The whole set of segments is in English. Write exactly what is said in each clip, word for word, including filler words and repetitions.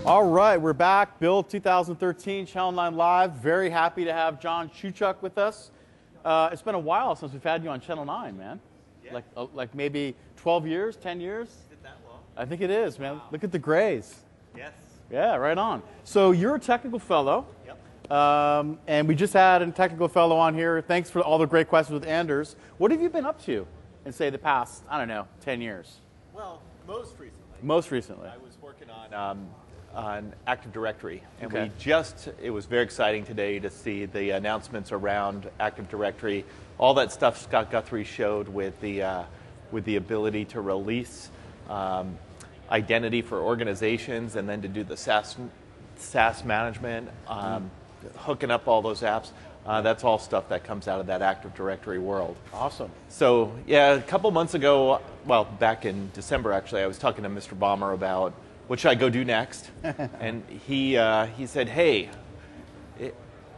All right, we're back. Build two thousand thirteen, Channel nine Live. Very happy to have John Shewchuk with us. Uh, it's been a while since we've had you on Channel nine, man. Yeah. Like, uh, like maybe twelve years, ten years? Is it that long? I think it is, man. Wow. Look at the grays. Yes. Yeah, right on. So you're a technical fellow. Yep. Um, and we just had a technical fellow on here. Thanks for all the great questions with Anders. What have you been up to in, say, the past, I don't know, ten years? Well, most recently. Most recently. I was working on um, on Active Directory, and Okay. we just, it was very exciting today to see the announcements around Active Directory. All that stuff Scott Guthrie showed with the, uh, with the ability to release um, identity for organizations and then to do the SaaS, SaaS management, um, mm. hooking up all those apps. Uh, that's all stuff that comes out of that Active Directory world. Awesome. So, yeah, a couple months ago, well, back in December, actually, I was talking to Mister Ballmer about what should I go do next. And he, uh, he said, hey, it,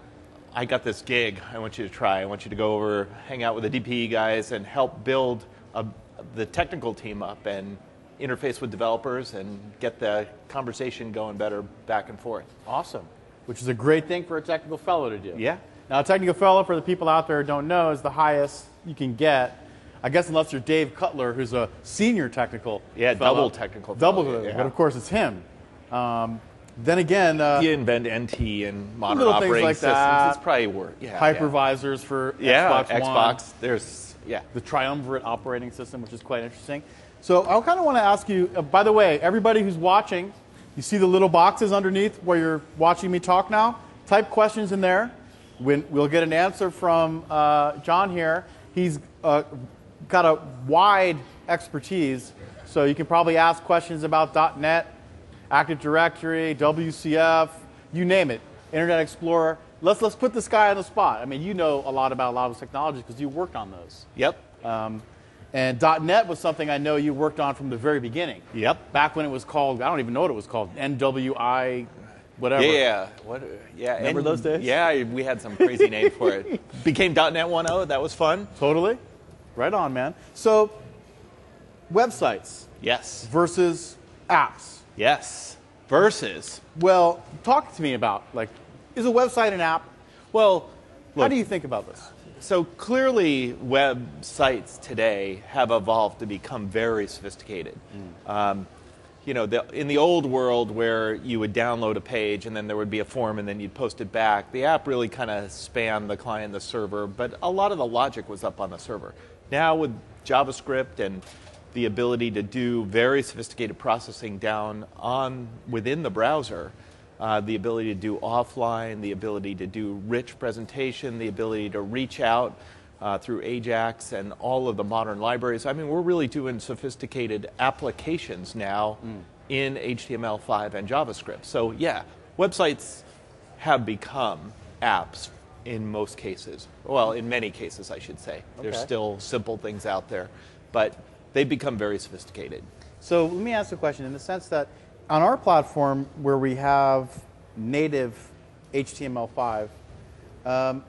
I got this gig I want you to try. I want you to go over, hang out with the D P E guys and help build a, the technical team up and interface with developers and get the conversation going better back and forth. Awesome. Which is a great thing for a technical fellow to do. Yeah. Now, a technical fellow, for the people out there who don't know, is the highest you can get. I guess unless you're Dave Cutler, who's a senior technical Yeah, fellow. double technical Double, fellow, yeah. But of course it's him. Um, then again, uh, You invent N T and modern little things operating like systems. that. It's probably work. Yeah, hypervisors for yeah. Xbox Yeah, One. Xbox. There's, yeah. The triumvirate operating system, which is quite interesting. So I kind of want to ask you, uh, by the way, everybody who's watching, you see the little boxes underneath where you're watching me talk now? Type questions in there. When we'll get an answer from uh, John here. He's uh, got a wide expertise, so you can probably ask questions about .NET, Active Directory, W C F, you name it, Internet Explorer. Let's, let's put this guy on the spot. I mean, you know a lot about a lot of those technologies because you worked on those. Yep. Um, and .NET was something I know you worked on from the very beginning. Yep. Back when it was called, I don't even know what it was called, N W I, whatever. Yeah. What? Yeah. Remember and, those days? Yeah, we had some crazy name for it. Became .NET one point oh. That was fun. Totally. Right on, man. So, websites Yes. versus apps. Yes. Versus. Well, talk to me about, like, is a website an app? Well, How look, do you think about this? So clearly, websites today have evolved to become very sophisticated. Mm. Um, you know, the, in the old world where you would download a page and then there would be a form and then you'd post it back, the app really kind of spanned the client and the server, but a lot of the logic was up on the server. Now with JavaScript and the ability to do very sophisticated processing down on within the browser, uh, the ability to do offline, the ability to do rich presentation, the ability to reach out uh, through Ajax and all of the modern libraries. I mean, we're really doing sophisticated applications now mm. in H T M L five and JavaScript. So yeah, websites have become apps in most cases. Well, in many cases, I should say. Okay. There's still simple things out there, but they've become very sophisticated. So let me ask a question in the sense that on our platform where we have native H T M L five, um,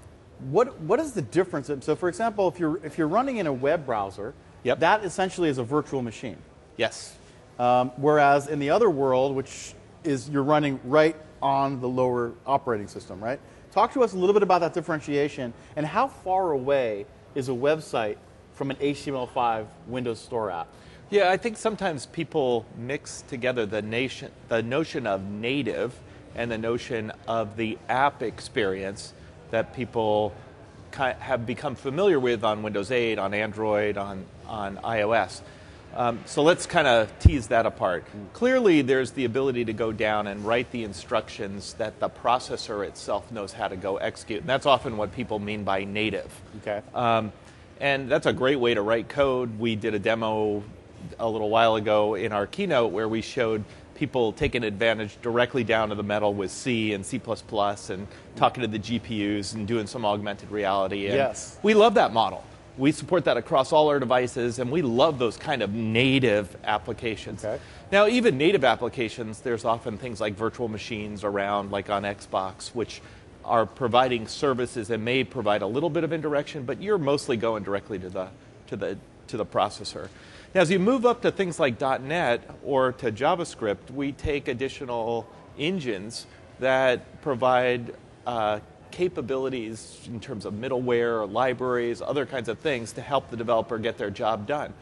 what what is the difference? So for example, if you're if you're running in a web browser, Yep. that essentially is a virtual machine. Yes. Um, whereas in the other world, which is you're running right on the lower operating system, right? Talk to us a little bit about that differentiation and how far away is a website from an H T M L five Windows Store app? Yeah, I think sometimes people mix together the nation, the notion of native and the notion of the app experience that people ki- have become familiar with on Windows eight, on Android, on, on iOS. Um, so let's kind of tease that apart. Mm. Clearly, there's the ability to go down and write the instructions that the processor itself knows how to go execute. And that's often what people mean by native. Okay. Um, and that's a great way to write code. We did a demo a little while ago in our keynote where we showed people taking advantage directly down to the metal with C and C plus plus and talking to the G P Us and doing some augmented reality. And yes. We love that model. We support that across all our devices, and we love those kind of native applications. Okay. Now, even native applications, there's often things like virtual machines around, like on Xbox, which are providing services and may provide a little bit of indirection, but you're mostly going directly to the to the to the processor. Now, as you move up to things like .NET or to JavaScript, we take additional engines that provide uh, capabilities in terms of middleware, libraries, other kinds of things to help the developer get their job done.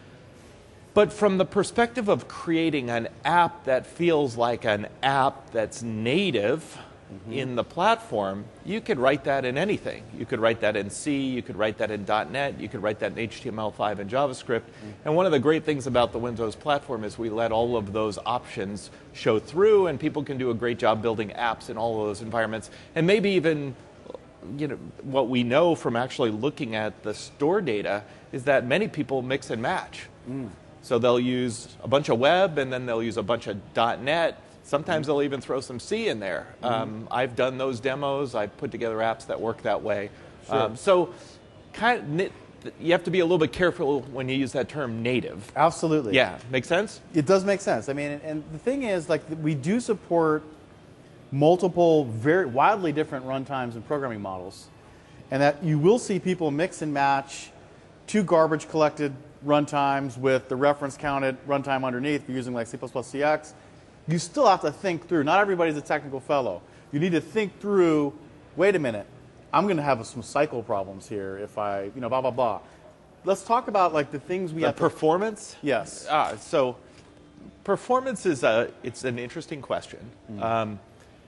But from the perspective of creating an app that feels like an app that's native mm-hmm. in the platform, you could write that in anything. You could write that in C, you could write that in .NET, you could write that in H T M L five and JavaScript. Mm-hmm. And one of the great things about the Windows platform is we let all of those options show through, and people can do a great job building apps in all of those environments. And maybe even, you know, what we know from actually looking at the store data is that many people mix and match. Mm. So they'll use a bunch of web, and then they'll use a bunch of .NET. Sometimes mm-hmm. they'll even throw some C in there. Mm-hmm. Um, I've done those demos. I've put together apps that work that way. Sure. Um, so kind of, you have to be a little bit careful when you use that term native. Absolutely. Yeah, make sense? It does make sense. I mean, and the thing is, like, we do support multiple, very widely different runtimes and programming models, and that you will see people mix and match two garbage collected runtimes with the reference counted runtime underneath. If you're using like C plus plus C X, you still have to think through. Not everybody's a technical fellow. You need to think through, wait a minute, I'm going to have some cycle problems here if I, you know, blah, blah, blah. Let's talk about like the things we the have to... Performance? Yes. Ah, so performance is a, it's an interesting question. Mm. Um,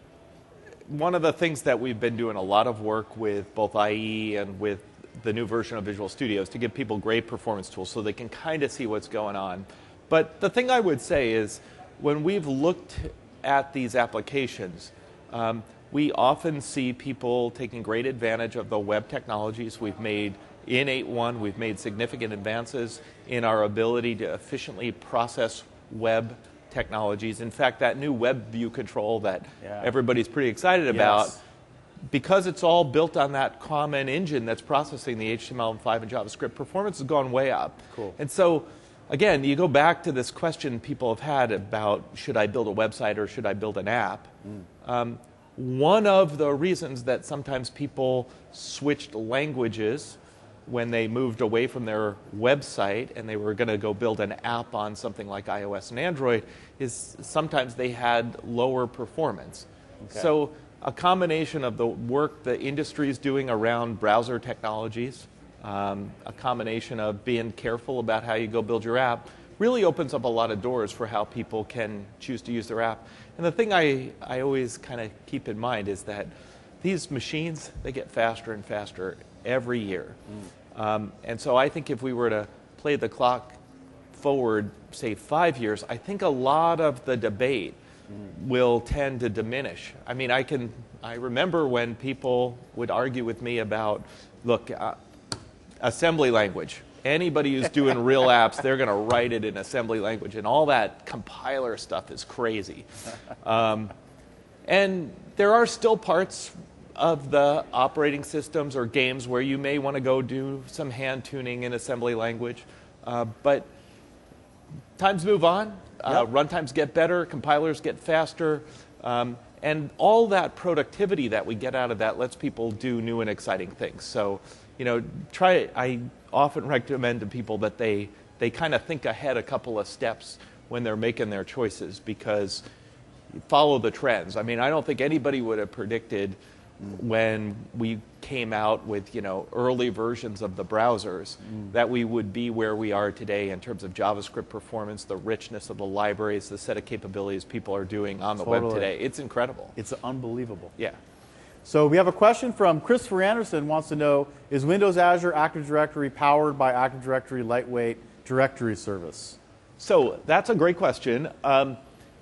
one of the things that we've been doing a lot of work with both I E and with the new version of Visual Studio is to give people great performance tools so they can kind of see what's going on. But the thing I would say is when we've looked at these applications, um, we often see people taking great advantage of the web technologies we've made in eight point one. We've made significant advances in our ability to efficiently process web technologies. In fact, that new web view control that yeah. everybody's pretty excited about, yes. because it's all built on that common engine that's processing the H T M L five and JavaScript, performance has gone way up. Cool. And so, again, you go back to this question people have had about should I build a website or should I build an app? Mm. Um, one of the reasons that sometimes people switched languages when they moved away from their website and they were going to go build an app on something like iOS and Android is sometimes they had lower performance. Okay. So a combination of the work the industry is doing around browser technologies, um, a combination of being careful about how you go build your app, really opens up a lot of doors for how people can choose to use their app. And the thing I, I always kind of keep in mind is that these machines, they get faster and faster every year. Mm. Um, and so I think if we were to play the clock forward, say, five years, I think a lot of the debate will tend to diminish. I mean, I can, I remember when people would argue with me about, look, uh, assembly language. Anybody who's doing real apps, they're going to write it in assembly language, and all that compiler stuff is crazy. Um, and there are still parts of the operating systems or games where you may want to go do some hand tuning in assembly language, uh, but times move on. Uh, yep. Runtimes get better, compilers get faster, um, and all that productivity that we get out of that lets people do new and exciting things. So, you know, try. I often recommend to people that they they kind of think ahead a couple of steps when they're making their choices, because you follow the trends. I mean, I don't think anybody would have predicted when we came out with, you know, early versions of the browsers mm. that we would be where we are today in terms of JavaScript performance, the richness of the libraries, the set of capabilities people are doing on the totally. web today. It's incredible. It's unbelievable. Yeah. So we have a question from Christopher Anderson, wants to know, is Windows Azure Active Directory powered by Active Directory Lightweight Directory Service? So that's a great question. Um,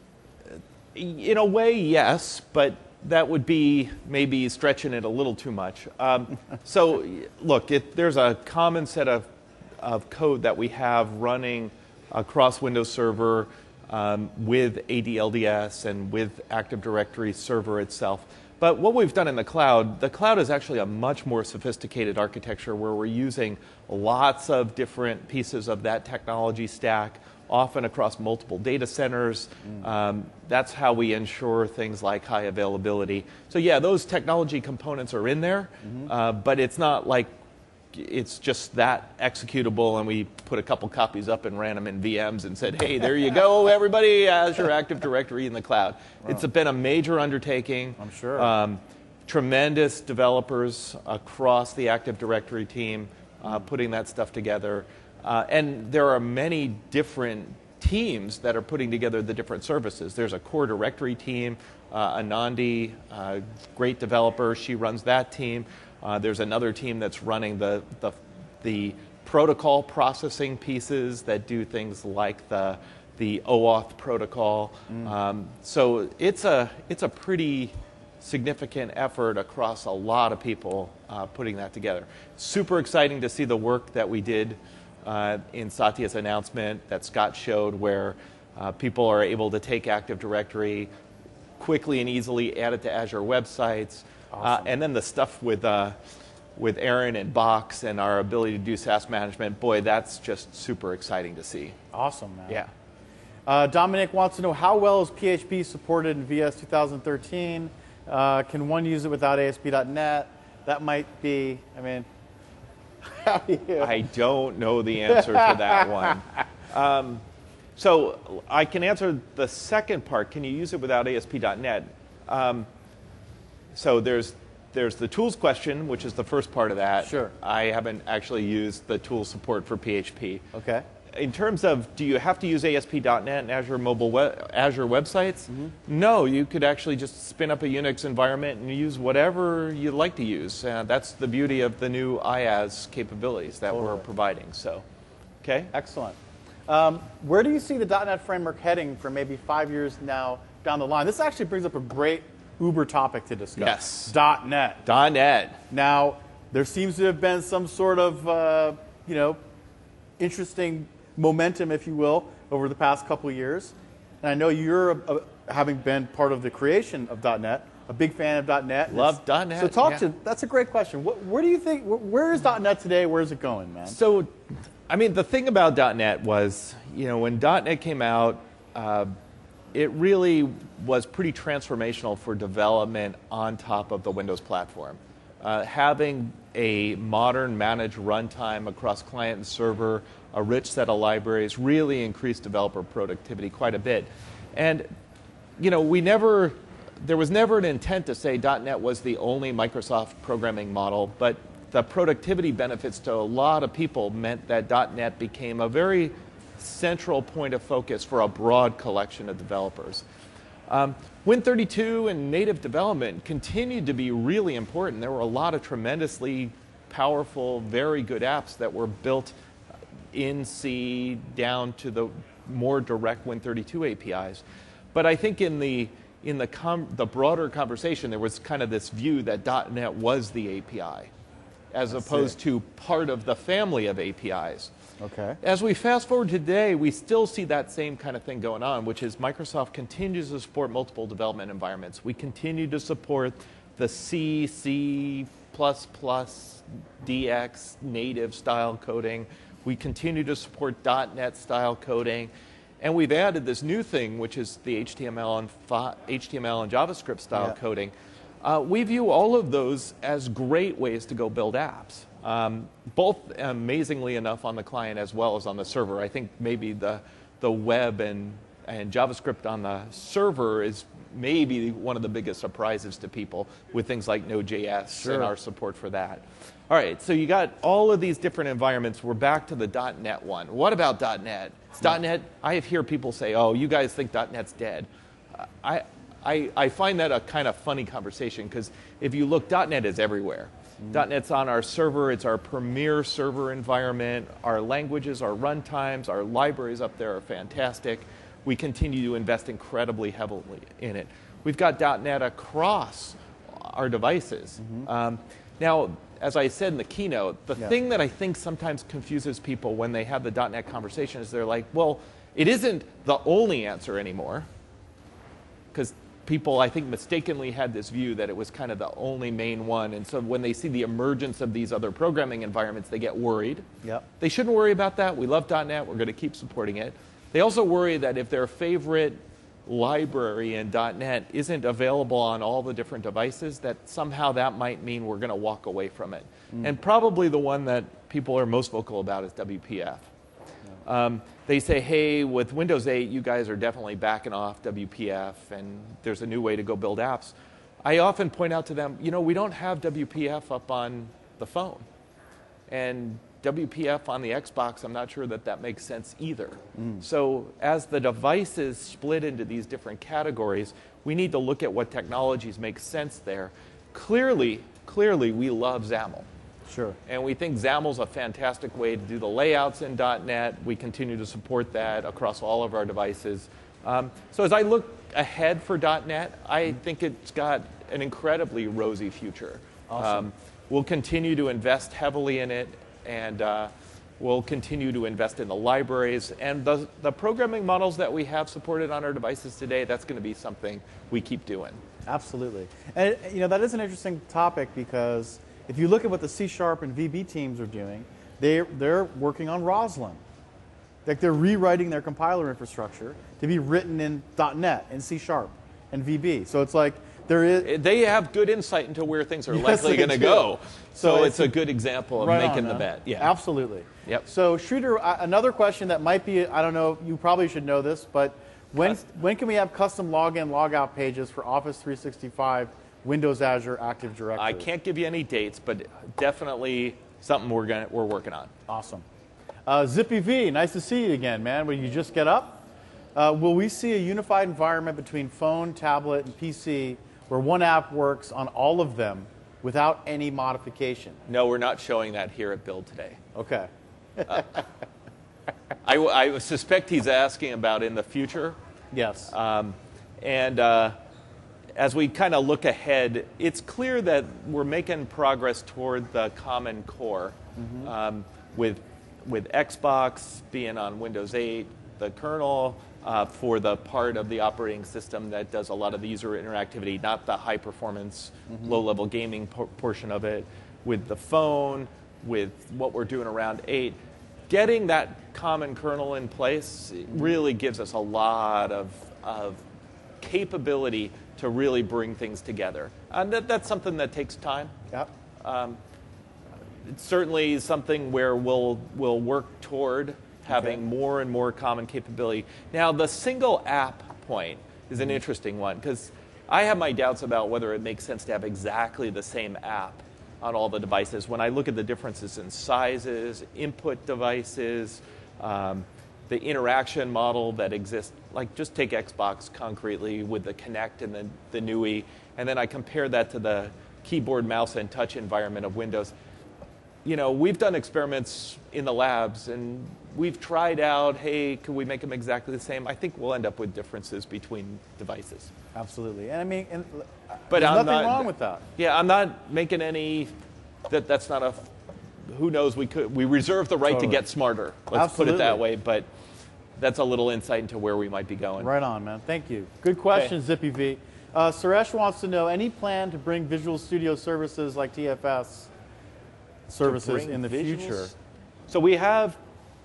in a way, yes, but that would be maybe stretching it a little too much. Um, so look, it, there's a common set of, of code that we have running across Windows Server um, with A D L D S and with Active Directory Server itself. But what we've done in the cloud, the cloud is actually a much more sophisticated architecture where we're using lots of different pieces of that technology stack, often across multiple data centers. Mm. Um, that's how we ensure things like high availability. So yeah, those technology components are in there, mm-hmm. uh, but it's not like it's just that executable, and we put a couple copies up and ran them in V Ms and said, hey, there you go, everybody, Azure Active Directory in the cloud. Wow. It's been a major undertaking. I'm sure. Um, tremendous developers across the Active Directory team uh, putting that stuff together. Uh, and there are many different teams that are putting together the different services. There's a core directory team, uh, Anandi, uh, great developer, she runs that team. Uh, there's another team that's running the, the, the protocol processing pieces that do things like the, the OAuth protocol. Mm. Um, so it's a, it's a pretty significant effort across a lot of people uh, putting that together. Super exciting to see the work that we did uh, in Satya's announcement that Scott showed, where uh, people are able to take Active Directory, quickly and easily add it to Azure websites. Awesome. Uh, and then the stuff with uh, with Aaron and Box and our ability to do S A S management, boy, that's just super exciting to see. Awesome, man. Yeah. Uh, Dominic wants to know, how well is P H P supported in V S two thousand thirteen? Uh, can one use it without A S P dot net? That might be, I mean, how do you? I don't know the answer to that one. Um, so I can answer the second part. Can you use it without A S P dot net? Um, So there's there's the tools question, which is the first part of that. Sure. I haven't actually used the tool support for P H P. Okay. In terms of, do you have to use A S P dot net and Azure mobile web, Azure websites? Mm-hmm. No, you could actually just spin up a Unix environment and use whatever you'd like to use. Uh, that's the beauty of the new IaaS capabilities that Totally. we're providing. So, okay. Excellent. Um, where do you see the .NET framework heading for maybe five years now down the line? This actually brings up a great Uber topic to discuss. Yes. .NET. .NET. Now, there seems to have been some sort of, uh, you know, interesting momentum, if you will, over the past couple of years. And I know you're, a, a, having been part of the creation of .NET, a big fan of .NET. Love .NET. So talk yeah. to, that's a great question. What, where do you think, where is .NET today? Where is it going, man? So, I mean, the thing about .NET was, you know, when .NET came out, uh, it really was pretty transformational for development on top of the Windows platform. Uh, having a modern managed runtime across client and server, a rich set of libraries, really increased developer productivity quite a bit. And, you know, we never, there was never an intent to say .NET was the only Microsoft programming model, but the productivity benefits to a lot of people meant that .NET became a very central point of focus for a broad collection of developers. Um, Win thirty-two and native development continued to be really important. There were a lot of tremendously powerful, very good apps that were built in C down to the more direct Win thirty-two A P Is. But I think in the in the com the broader conversation, there was kind of this view that .NET was the A P I, as That's opposed it. to part of the family of A P Is. Okay. As we fast forward today, we still see that same kind of thing going on, which is Microsoft continues to support multiple development environments. We continue to support the C, C++, D X native style coding. We continue to support .NET style coding. And we've added this new thing, which is the H T M L and, H T M L and JavaScript style Yeah. coding. Uh, we view all of those as great ways to go build apps. Um, both amazingly enough on the client as well as on the server. I think maybe the, the web and, and JavaScript on the server is maybe one of the biggest surprises to people with things like Node.js Sure. and our support for that. All right, so you got all of these different environments. We're back to the .NET one. What about .NET? It's .NET, I hear people say, oh, you guys think .NET's dead. I, I, I find that a kind of funny conversation, because if you look, .NET is everywhere. Mm. .NET's on our server. It's our premier server environment. Our languages, our runtimes, our libraries up there are fantastic. We continue to invest incredibly heavily in it. We've got .NET across our devices. Mm-hmm. um, now, as I said in the keynote, the yeah. thing that I think sometimes confuses people when they have the .NET conversation is they're like, well, it isn't the only answer anymore. Because people, I think, mistakenly had this view that it was kind of the only main one. And so when they see the emergence of these other programming environments, they get worried. Yep. They shouldn't worry about that. We love .NET. We're going to keep supporting it. They also worry that if their favorite library in .NET isn't available on all the different devices, that somehow that might mean we're going to walk away from it. Mm. And probably the one that people are most vocal about is W P F. Yeah. Um, they say, hey, with Windows eight, you guys are definitely backing off W P F, and there's a new way to go build apps. I often point out to them, you know, we don't have W P F up on the phone. And W P F on the Xbox, I'm not sure that that makes sense either. Mm. So as the devices split into these different categories, we need to look at what technologies make sense there. Clearly, clearly we love XAML. Sure. And we think XAML's a fantastic way to do the layouts in .NET. We continue to support that across all of our devices. Um, so as I look ahead for .NET, I mm. think it's got an incredibly rosy future. Awesome. Um, we'll continue to invest heavily in it. And uh, we'll continue to invest in the libraries. And the, the programming models that we have supported on our devices today, that's going to be something we keep doing. Absolutely. And you know, that is an interesting topic, because if you look at what the C Sharp and V B teams are doing, they're, they're working on Roslyn. Like, they're rewriting their compiler infrastructure to be written in .NET and C Sharp and V B. So it's like, there is, they have good insight into where things are yes, likely going to go. So, so it's, it's a good example of right making on, the bet. Yeah, absolutely. Yep. So Sridhar, another question that might be, I don't know, you probably should know this, but when, when can we have custom login, logout pages for Office three sixty-five, Windows, Azure, Active Directory? I can't give you any dates, but definitely something we're, gonna, we're working on. Awesome. Uh, Zippy V, nice to see you again, man. When you just get up, uh, will we see a unified environment between phone, tablet, and P C where one app works on all of them without any modification? No, we're not showing that here at Build today. Okay. uh, I, I suspect he's asking about in the future. Yes. Um, and uh, as we kind of look ahead, it's clear that we're making progress toward the common core, mm-hmm. um, with, with Xbox being on Windows eight, the kernel, Uh, for the part of the operating system that does a lot of the user interactivity, not the high-performance, mm-hmm. low-level gaming por portion of it, with the phone, with what we're doing around eight. Getting that common kernel in place really gives us a lot of, of capability to really bring things together. And that, that's something that takes time. Yep. Um, it's certainly something where we'll, we'll work toward having okay. more and more common capability. Now, the single app point is an interesting one, because I have my doubts about whether it makes sense to have exactly the same app on all the devices. When I look at the differences in sizes, input devices, um, the interaction model that exists, like just take Xbox concretely with the Kinect and the, the N U I, and then I compare that to the keyboard, mouse, and touch environment of Windows. You know, we've done experiments in the labs, and we've tried out, hey, can we make them exactly the same? I think we'll end up with differences between devices. Absolutely. And I mean, and but there's I'm nothing not, wrong with that. Yeah, I'm not making any, that that's not a, who knows, we could, we reserve the right totally. to get smarter. Let's Absolutely. put it that way, but that's a little insight into where we might be going. Right on, man. Thank you. Good question, okay. Zippy V. Uh, Suresh wants to know, any plan to bring Visual Studio services like T F S services in the visuals? future? So we have,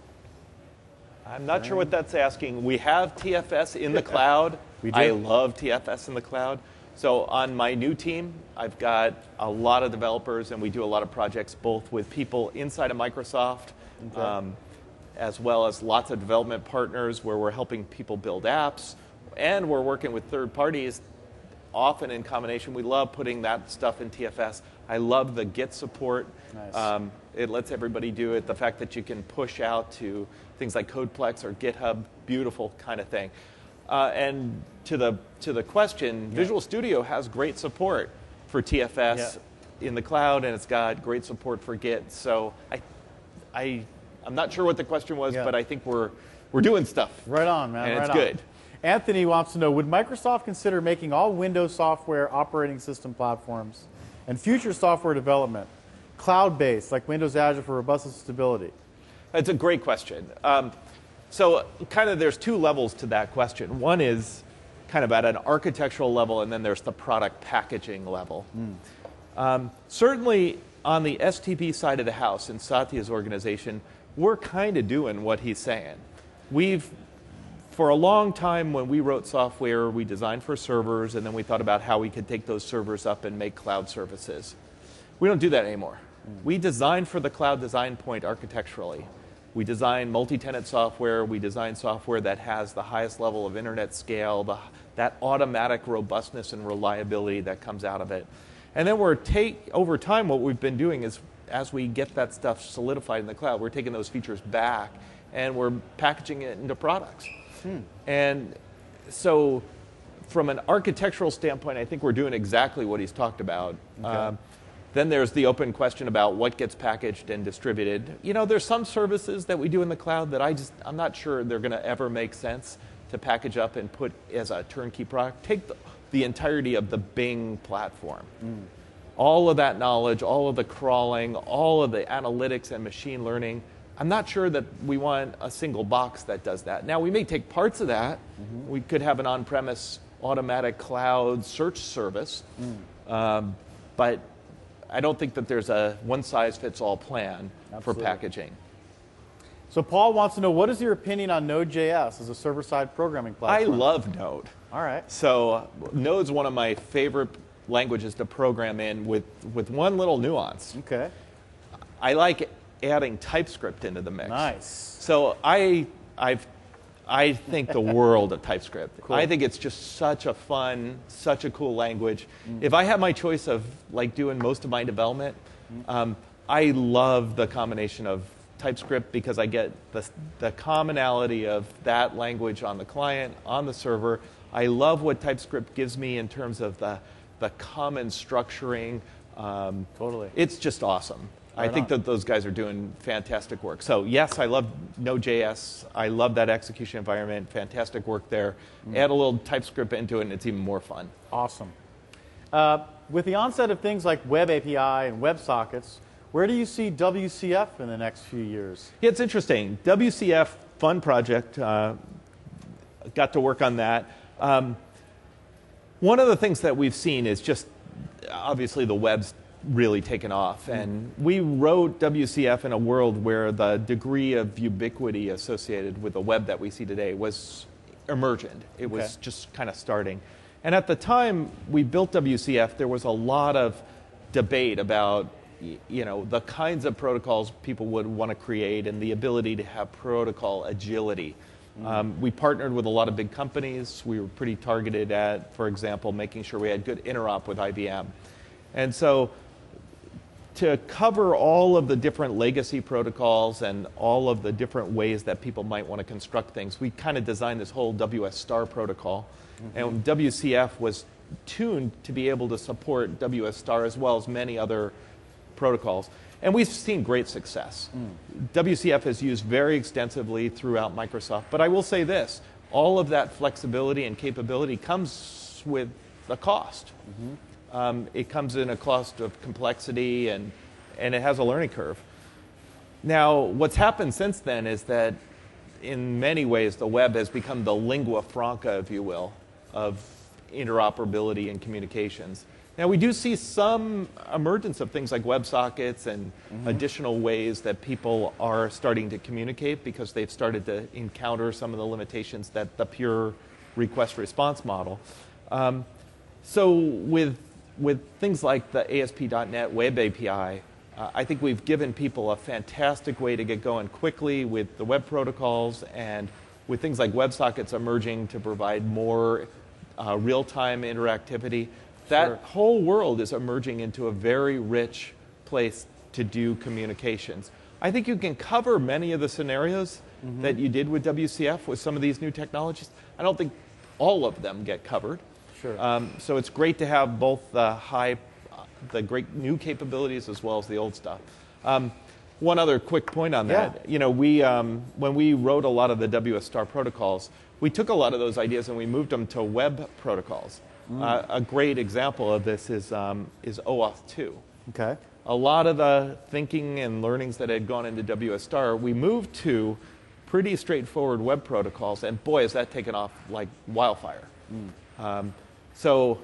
I'm not okay. sure what that's asking. We have T F S in the cloud. We do. I love T F S in the cloud. So on my new team, I've got a lot of developers, and we do a lot of projects both with people inside of Microsoft, okay. um, as well as lots of development partners where we're helping people build apps, and we're working with third parties, often in combination. We love putting that stuff in T F S. I love the Git support. Nice. Um, it lets everybody do it. The fact that you can push out to things like CodePlex or GitHub, beautiful kind of thing. Uh, and to the to the question, yeah. Visual Studio has great support for T F S yeah. in the cloud, and it's got great support for Git. So I, I, I'm not sure what the question was, yeah. but I think we're we're doing stuff. Right on, man. And right it's on. good. Anthony wants to know, would Microsoft consider making all Windows software operating system platforms and future software development cloud-based, like Windows Azure, for robustness and stability? That's a great question. Um, so kind of there's two levels to that question. One is kind of at an architectural level, and then there's the product packaging level. Mm. Um, certainly on the S T B side of the house in Satya's organization, we're kind of doing what he's saying. We've for a long time when we wrote software, we designed for servers, and then we thought about how we could take those servers up and make cloud services. We don't do that anymore. Mm. We design for the cloud design point architecturally. We design multi-tenant software. We design software that has the highest level of internet scale, the, that automatic robustness and reliability that comes out of it. And then we're take, over time, what we've been doing is, as we get that stuff solidified in the cloud, we're taking those features back and we're packaging it into products. Hmm. And so from an architectural standpoint, I think we're doing exactly what he's talked about. Okay. Um, then there's the open question about what gets packaged and distributed. You know, there's some services that we do in the cloud that I just, I'm not sure they're going to ever make sense to package up and put as a turnkey product. Take the, the entirety of the Bing platform. Mm. All of that knowledge, all of the crawling, all of the analytics and machine learning. I'm not sure that we want a single box that does that. Now, we may take parts of that. Mm-hmm. We could have an on-premise automatic cloud search service. Mm. Um, but I don't think that there's a one-size-fits-all plan Absolutely. For packaging. So Paul wants to know, what is your opinion on Node.js as a server-side programming platform? I love Node. All right. So uh, Node's one of my favorite languages to program in with, with one little nuance. Okay. I like adding TypeScript into the mix. Nice. So I, I've, I think the world of TypeScript. Cool. I think it's just such a fun, such a cool language. Mm. If I had my choice of like doing most of my development, mm. um, I love the combination of TypeScript because I get the, the commonality of that language on the client, on the server. I love what TypeScript gives me in terms of the, the common structuring. Um, totally. It's just awesome. Right I think on. that those guys are doing fantastic work. So yes, I love Node.js. I love that execution environment. Fantastic work there. Mm. Add a little TypeScript into it and it's even more fun. Awesome. Uh, with the onset of things like Web A P I and WebSockets, where do you see W C F in the next few years? Yeah, it's interesting. W C F, fun project. Uh, got to work on that. Um, one of the things that we've seen is just, obviously the web's really taken off. Mm. And we wrote W C F in a world where the degree of ubiquity associated with the web that we see today was emergent. It okay. was just kind of starting. And at the time we built W C F, there was a lot of debate about you know, the kinds of protocols people would want to create and the ability to have protocol agility. Mm. Um, we partnered with a lot of big companies. We were pretty targeted at, for example, making sure we had good interop with I B M. And so to cover all of the different legacy protocols and all of the different ways that people might want to construct things, we kind of designed this whole W S Star protocol. Mm-hmm. And W C F was tuned to be able to support W S Star as well as many other protocols. And we've seen great success. Mm. W C F is used very extensively throughout Microsoft. But I will say this, all of that flexibility and capability comes with a cost. Mm-hmm. um, it comes in a cost of complexity and, and it has a learning curve. Now, what's happened since then is that in many ways the web has become the lingua franca, if you will, of interoperability and communications. Now, we do see some emergence of things like WebSockets and mm-hmm. additional ways that people are starting to communicate because they've started to encounter some of the limitations that the pure request-response model. Um, so with, with things like the A S P dot net Web A P I, uh, I think we've given people a fantastic way to get going quickly with the web protocols and with things like WebSockets emerging to provide more uh, real-time interactivity. That sure. whole world is emerging into a very rich place to do communications. I think you can cover many of the scenarios mm-hmm. that you did with W C F with some of these new technologies. I don't think all of them get covered. Sure. Um, so it's great to have both the high, uh, the great new capabilities as well as the old stuff. Um, one other quick point on that. Yeah. You know, we um, when we wrote a lot of the W S Star protocols, we took a lot of those ideas and we moved them to web protocols. Mm. Uh, a great example of this is, um, is OAuth two. Okay. A lot of the thinking and learnings that had gone into W S Star, we moved to pretty straightforward web protocols, and boy, has that taken off like wildfire. Mm. Um, so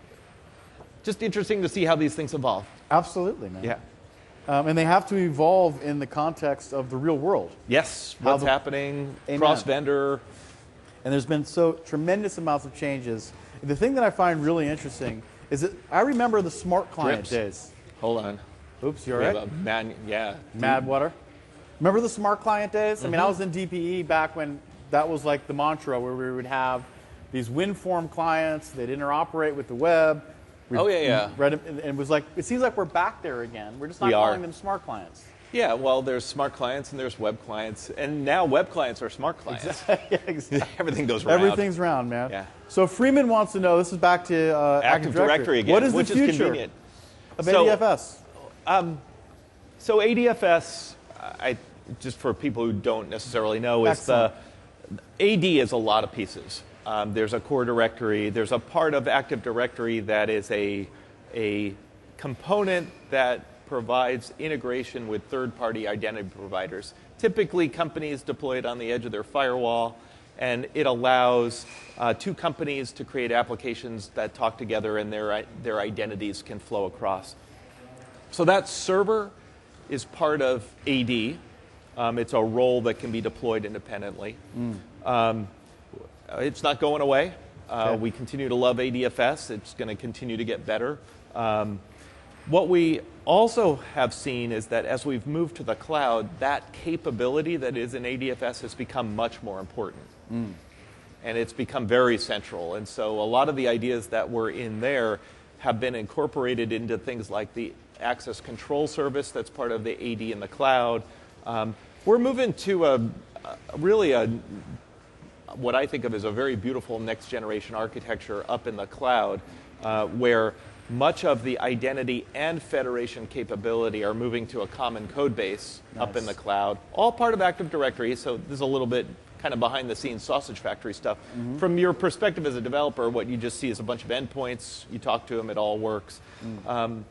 just interesting to see how these things evolve. Absolutely, man. Yeah. Um, and they have to evolve in the context of the real world. Yes, How what's the, happening, Amen. cross-vendor. and there's been so tremendous amounts of changes. The thing that I find really interesting is that I remember the smart client Drips. days. Hold on. Oops, you all We have right? a man, yeah. Mad water. Remember the smart client days? I mean, Mm-hmm. I was in D P E back when that was like the mantra, where we would have these WinForm clients. They'd interoperate with the web. We'd Oh, yeah, yeah. Read it, and it was like, it seems like we're back there again. We're just not We are. calling them smart clients. Yeah, well, there's smart clients and there's web clients, and now web clients are smart clients. Yeah, exactly. Everything goes around. Everything's round, man. Yeah. So Freeman wants to know, this is back to uh, Active Directory again, What is which the is future convenient. of So- A D F S? So A D F S, I, just for people who don't necessarily know, is the A D is a lot of pieces. Um, there's a core directory. There's a part of Active Directory that is a a component that provides integration with third-party identity providers. Typically, companies deploy it on the edge of their firewall, and it allows uh, two companies to create applications that talk together, and their their identities can flow across. So that server is part of A D. Um, it's a role that can be deployed independently. Mm. Um, it's not going away. Uh, Okay. We continue to love A D F S. It's going to continue to get better. Um, what we also have seen is that as we've moved to the cloud, that capability that is in A D F S has become much more important. Mm. And it's become very central. And so a lot of the ideas that were in there have been incorporated into things like the access control service that's part of the A D in the cloud. Um, we're moving to a, a really a what I think of as a very beautiful next generation architecture up in the cloud, uh, where much of the identity and federation capability are moving to a common code base Nice. up in the cloud, all part of Active Directory. So this is a little bit kind of behind the scenes sausage factory stuff. Mm-hmm. From your perspective as a developer, what you just see is a bunch of endpoints. You talk to them, it all works. Mm. Um,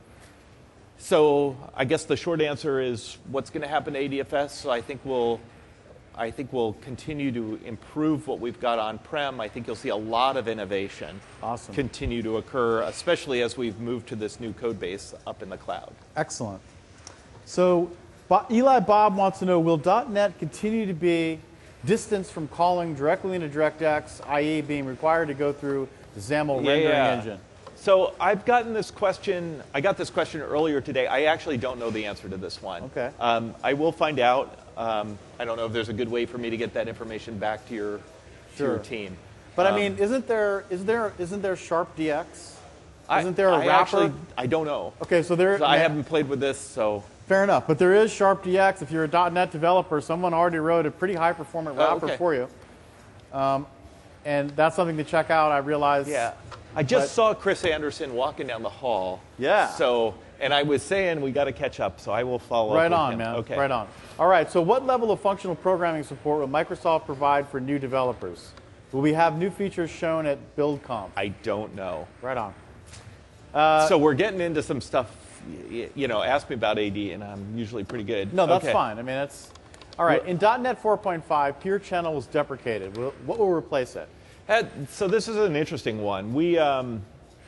So I guess the short answer is what's going to happen to A D F S. So I think we'll, I think we'll continue to improve what we've got on-prem. I think you'll see a lot of innovation Awesome. continue to occur, especially as we've moved to this new code base up in the cloud. Excellent. So Bo- Eli Bob wants to know, will .NET continue to be distanced from calling directly into DirectX, that is being required to go through the XAML Yeah, rendering yeah. engine? So I've gotten this question, I got this question earlier today. I actually don't know the answer to this one. Okay. Um, I will find out. Um, I don't know if there's a good way for me to get that information back to your, to your Sure. team. But Um, I mean, isn't there, is there, isn't there SharpDX? I- Isn't there a I wrapper? Actually, I don't know. Okay, so there. So I haven't played with this, so. Fair enough, but there is SharpDX. If you're a .NET developer, someone already wrote a pretty high performant Oh, wrapper okay. for you. Um, and that's something to check out. I realize. Yeah. I just But- saw Chris Anderson walking down the hall. Yeah. So, and I was saying we got to catch up, so I will follow up Right with on, him. man. Okay. Right on. All right, so what level of functional programming support will Microsoft provide for new developers? Will we have new features shown at BuildConf? I don't know. Right on. so we're getting into some stuff. y- You know, ask me about A D, and I'm usually pretty good. No, that's Okay. fine. I mean, that's all right. In .NET four point five, Peer Channel was deprecated. Will- What will replace it? That- so this is an interesting one. We um,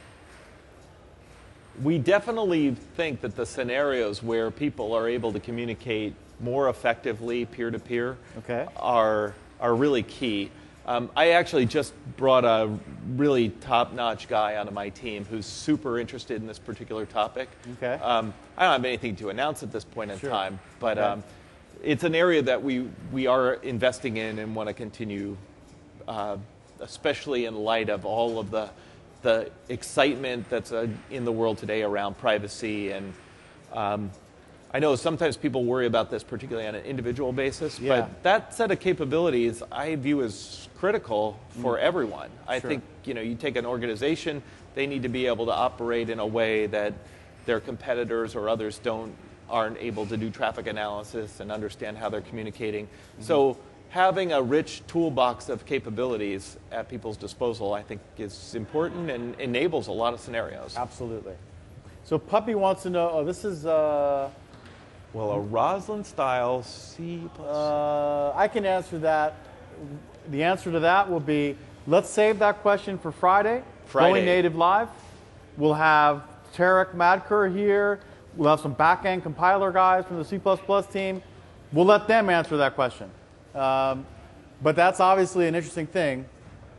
we definitely think that the scenarios where people are able to communicate more effectively peer-to-peer Okay. are are really key. Um, I actually just brought a really top-notch guy onto my team who's super interested in this particular topic. Okay. Um, I don't have anything to announce at this point in Sure. time, but Okay. um, it's an area that we we are investing in and want to continue, uh, especially in light of all of the the excitement that's uh, in the world today around privacy. And um, I know sometimes people worry about this, particularly on an individual basis, Yeah. but that set of capabilities I view as critical for everyone. I Sure. think, you know, you take an organization, they need to be able to operate in a way that their competitors or others don't aren't able to do traffic analysis and understand how they're communicating. Mm-hmm. So having a rich toolbox of capabilities at people's disposal, I think, is important and enables a lot of scenarios. Absolutely. So Puppy wants to know. Oh, this is. Uh, Well, a Roslyn style C plus. uh, I can answer that. The answer to that will be: let's save that question for Friday. Friday. Going native live. We'll have Tarek Madkur here. We'll have some back-end compiler guys from the C plus plus team. We'll let them answer that question. Um, but that's obviously an interesting thing.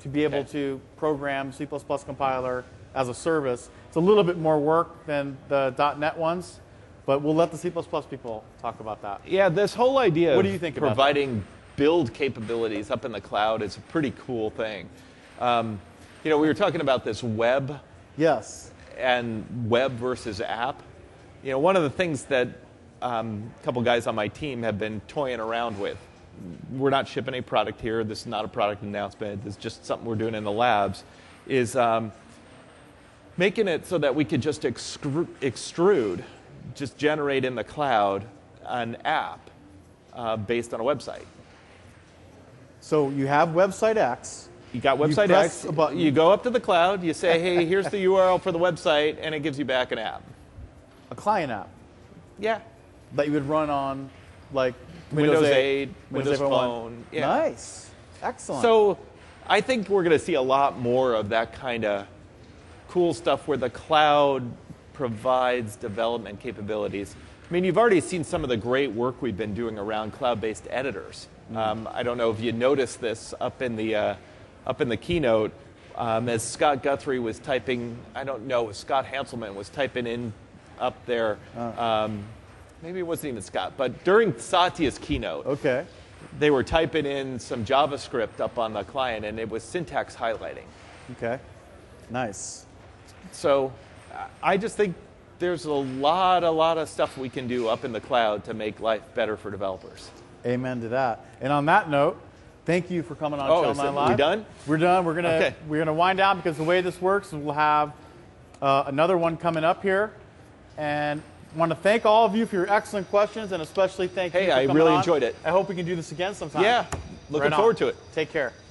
to be able Okay. to program C plus plus compiler as a service. It's a little bit more work than the .NET ones, but we'll let the C plus plus people talk about that. Yeah, this whole idea What do of you think about providing build capabilities up in the cloud is a pretty cool thing. Um, you know, we were talking about this web Yes. and web versus app. You know, one of the things that um, a couple guys on my team have been toying around with, we're not shipping a product here, this is not a product announcement, this is just something we're doing in the labs, is um, making it so that we could just excru- extrude, just generate in the cloud an app uh, based on a website. So you have Website X. You got You Website press X, a button. you go up to the cloud, you say, hey, here's the U R L for the website, and it gives you back an app. A client app Yeah. that you would run on like Windows eight, Windows Windows eight point one. Phone. Yeah. Nice. Excellent. So I think we're going to see a lot more of that kind of cool stuff where the cloud provides development capabilities. I mean, you've already seen some of the great work we've been doing around cloud-based editors. Mm. Um, I don't know if you noticed this up in the uh, up in the keynote um, as Scott Guthrie was typing. I don't know if Scott Hanselman was typing in up there. Oh. Um, maybe it wasn't even Scott, but during Satya's keynote, okay. they were typing in some JavaScript up on the client, and it was syntax highlighting. Okay. Nice. So I just think there's a lot, a lot of stuff we can do up in the cloud to make life better for developers. Amen to that. And on that note, thank you for coming on Oh, Channel is it- nine we Live. done? We're done. We're gonna Okay. we're gonna wind down because the way this works is we'll have uh, another one coming up here, and want to thank all of you for your excellent questions, and especially thank Hey, you for I coming really on. enjoyed it. I hope we can do this again sometime. Yeah, looking Right on. forward to it. Take care.